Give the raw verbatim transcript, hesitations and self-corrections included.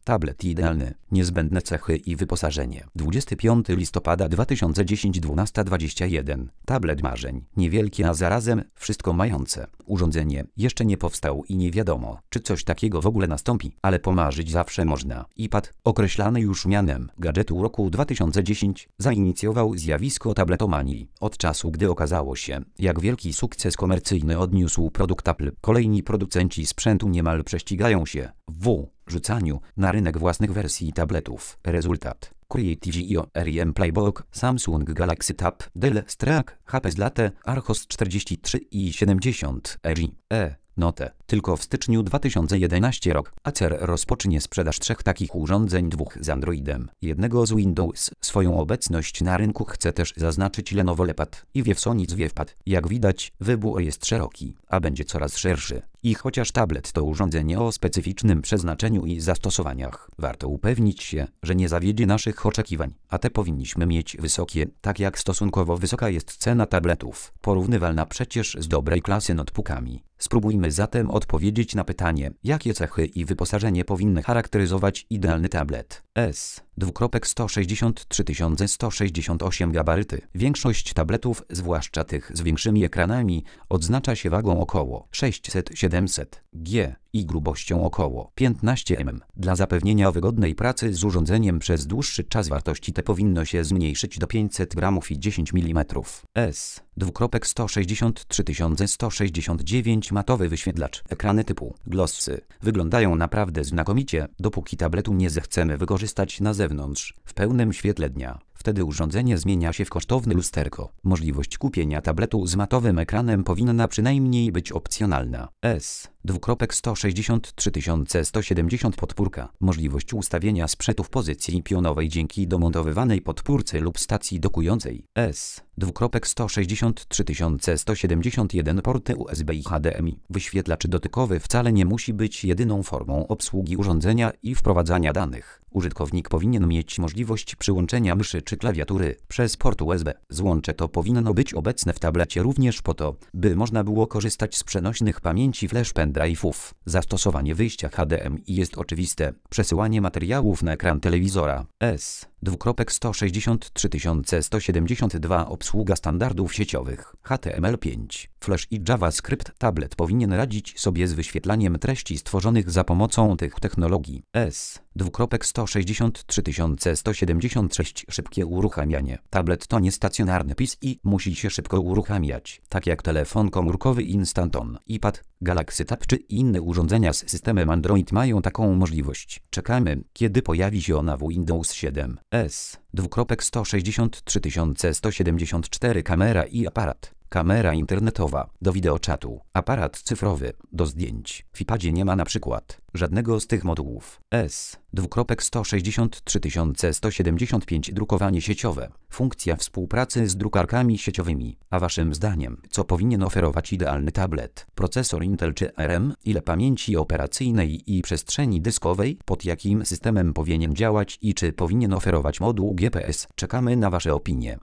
Tablet idealny. Niezbędne cechy i wyposażenie. dwudziestego piątego listopada dwa tysiące dziesiątego, dwunasta dwadzieścia jeden. Tablet marzeń. Niewielkie, a zarazem wszystko mające. Urządzenie jeszcze nie powstał i nie wiadomo, czy coś takiego w ogóle nastąpi, ale pomarzyć zawsze można. iPad, określany już mianem gadżetu roku dwa tysiące dziesiątego, zainicjował zjawisko tabletomanii. Od czasu, gdy okazało się, jak wielki sukces komercyjny odniósł produkt Apple, kolejni producenci sprzętu niemal prześcigają się w rzucaniu na rynek własnych wersji tabletów. Rezultat: Creative R I M Playbook, Samsung Galaxy Tab, Dell Streak, H P Zlate, Archos czterdzieści trzy i siedemdziesiąt, L G E Note. Tylko w styczniu dwa tysiące jedenastego rok Acer rozpocznie sprzedaż trzech takich urządzeń, dwóch z Androidem, jednego z Windows. Swoją obecność na rynku chce też zaznaczyć Lenovo Leapad i Wavesonic Wavepad. Jak widać, wybór jest szeroki, a będzie coraz szerszy. I chociaż tablet to urządzenie o specyficznym przeznaczeniu i zastosowaniach, warto upewnić się, że nie zawiedzie naszych oczekiwań, a te powinniśmy mieć wysokie, tak jak stosunkowo wysoka jest cena tabletów, porównywalna przecież z dobrej klasy notebookami. Spróbujmy zatem odpowiedzieć na pytanie, jakie cechy i wyposażenie powinny charakteryzować idealny tablet. S. sto sześćdziesiąt trzy tysiące sto sześćdziesiąt osiem gabaryty. Większość tabletów, zwłaszcza tych z większymi ekranami, odznacza się wagą około sześćset do siedemset gram i grubością około piętnaście milimetrów. Dla zapewnienia wygodnej pracy z urządzeniem przez dłuższy czas wartości te powinno się zmniejszyć do pięćset gramów i dziesięć milimetrów. S. sto sześćdziesiąt trzy tysiące sto sześćdziesiąt dziewięć matowy wyświetlacz. Ekrany typu glossy wyglądają naprawdę znakomicie, dopóki tabletu nie zechcemy wykorzystać na zewnątrz, w pełnym świetle dnia. Wtedy urządzenie zmienia się w kosztowne lusterko. Możliwość kupienia tabletu z matowym ekranem powinna przynajmniej być opcjonalna. S. sto sześćdziesiąt trzy tysiące sto siedemdziesiąt podpórka. Możliwość ustawienia sprzętu w pozycji pionowej dzięki domontowywanej podpórce lub stacji dokującej. S. sto sześćdziesiąt trzy tysiące sto siedemdziesiąt jeden porty U S B i H D M I. Wyświetlacz dotykowy wcale nie musi być jedyną formą obsługi urządzenia i wprowadzania danych. Użytkownik powinien mieć możliwość przyłączenia myszy czy klawiatury przez port U S B. Złącze to powinno być obecne w tablecie również po to, by można było korzystać z przenośnych pamięci flash pendrive'ów. Zastosowanie wyjścia H D M I jest oczywiste. Przesyłanie materiałów na ekran telewizora. S. sto sześćdziesiąt trzy tysiące sto siedemdziesiąt dwa obsługa standardów sieciowych H T M L pięć, Flash i JavaScript. Tablet powinien radzić sobie z wyświetlaniem treści stworzonych za pomocą tych technologii. S. sto sześćdziesiąt trzy tysiące sto siedemdziesiąt sześć szybkie uruchamianie. Tablet to nie stacjonarny P C i musi się szybko uruchamiać, tak jak telefon komórkowy Instant On, iPad, Galaxy Tab czy inne urządzenia z systemem Android mają taką możliwość. Czekamy, kiedy pojawi się ona w Windows siedem. S. sto sześćdziesiąt trzy tysiące sto siedemdziesiąt cztery kamera i aparat. Kamera internetowa, do wideoczatu, aparat cyfrowy, do zdjęć. W iPadzie nie ma na przykład żadnego z tych modułów. S. sto sześćdziesiąt trzy tysiące sto siedemdziesiąt pięć drukowanie sieciowe. Funkcja współpracy z drukarkami sieciowymi. A waszym zdaniem, co powinien oferować idealny tablet? Procesor Intel czy A R M? Ile pamięci operacyjnej i przestrzeni dyskowej? Pod jakim systemem powinien działać i czy powinien oferować moduł G P S? Czekamy na wasze opinie.